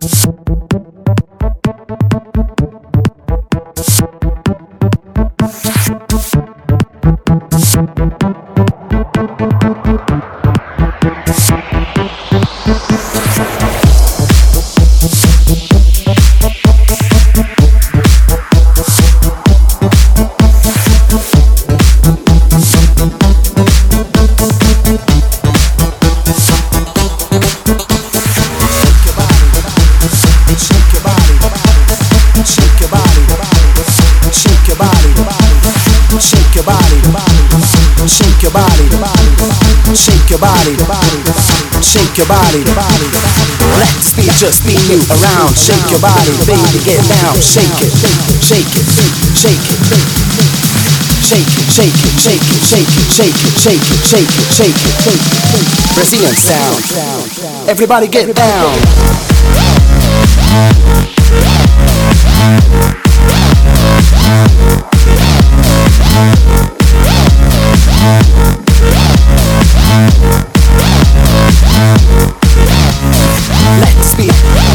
Shake your body, let the speed just be you around. Shake your body, baby, get down. Shake it, shake it, shake it, shake it, shake it, shake it, shake it, shake it, shake it, shake it, shake it. Brazilian sound. Everybody get down. Let's speak.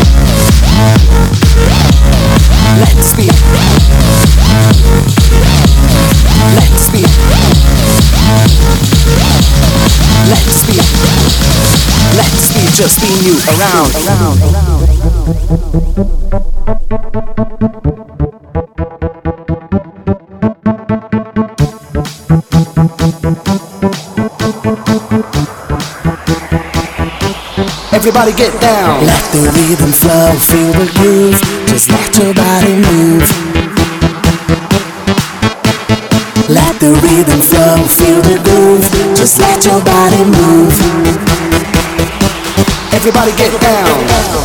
Let's speak. Let's speak. Let's speak. Let's speak. Just being you around. Everybody get down. Let the rhythm flow, feel the groove. Just let your body move. Let the rhythm flow, feel the groove. Just let your body move. Everybody get down.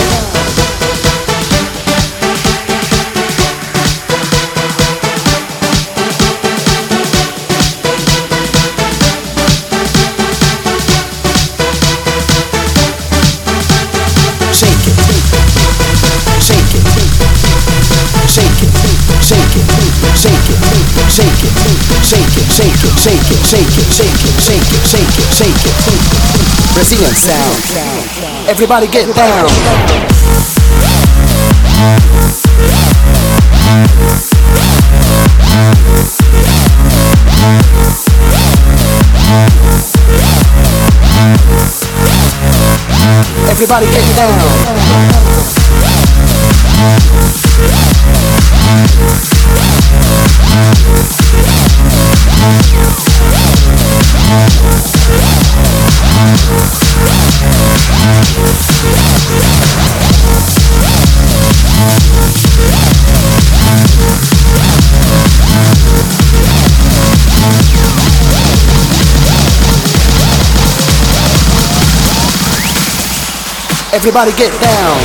Shake it, shake it, shake it, shake it, shake it, shake it, shake it, shake it, shake it. Brazilian sound. Everybody get down. Everybody get down. Everybody get down.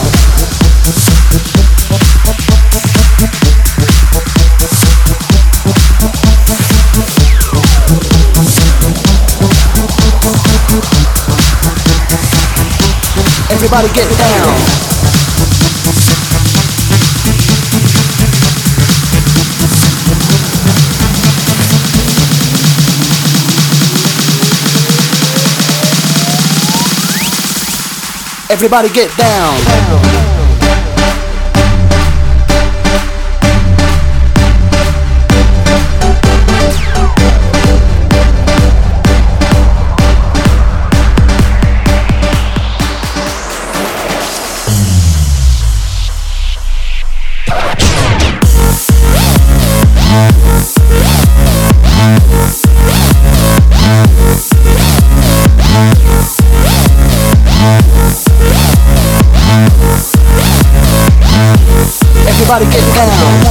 Everybody get down. Everybody get down. Everybody get down.